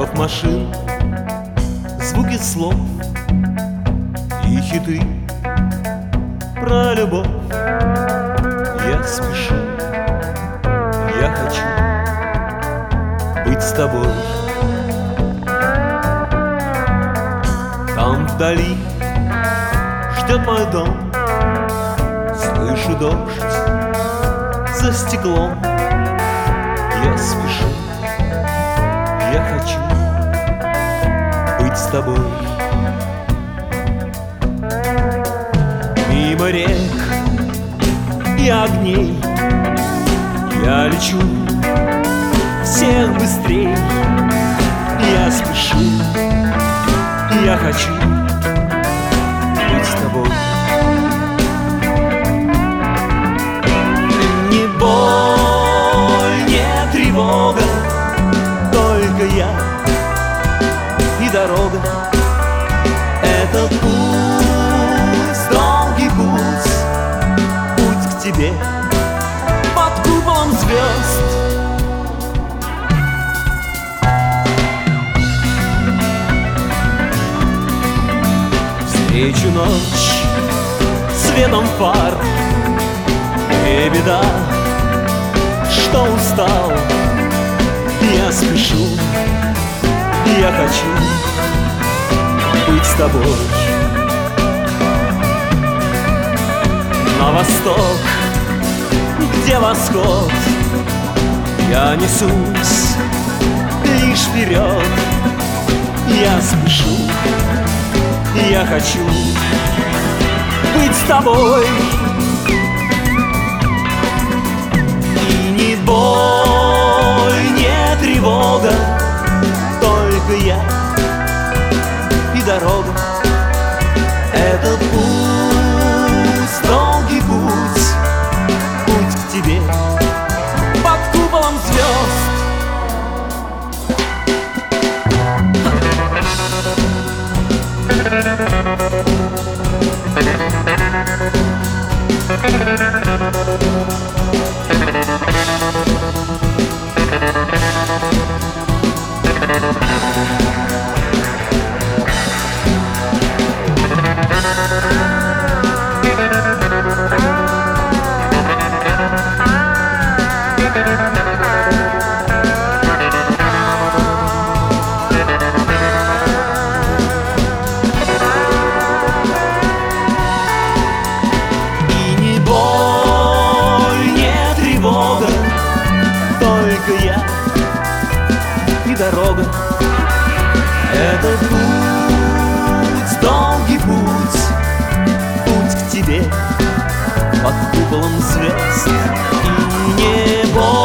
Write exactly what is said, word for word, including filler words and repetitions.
Грохот машин, звуки слов и хиты про любовь. Я спешу, я хочу быть с тобой. Там вдали ждет мой дом, слышу дождь за стеклом. Я спешу, я хочу быть с тобой. Мимо рек и огней я лечу всех быстрей. Я спешу, я хочу быть с тобой. Не боль, не тревога, только я и дорога. Это путь, долгий путь, путь к тебе под куполом звезд. Встречу ночь светом фар. Не беда, что устал. Я спешу, я хочу быть с тобой. На восток, где восход, я несусь лишь вперед. Я спешу, я хочу быть с тобой. И ни боль, ни тревога, только я и дорога. Это путь, долгий путь, путь к тебе под куполом звезд. Дорога, это путь, долгий путь, путь к тебе под куполом звезд. И небо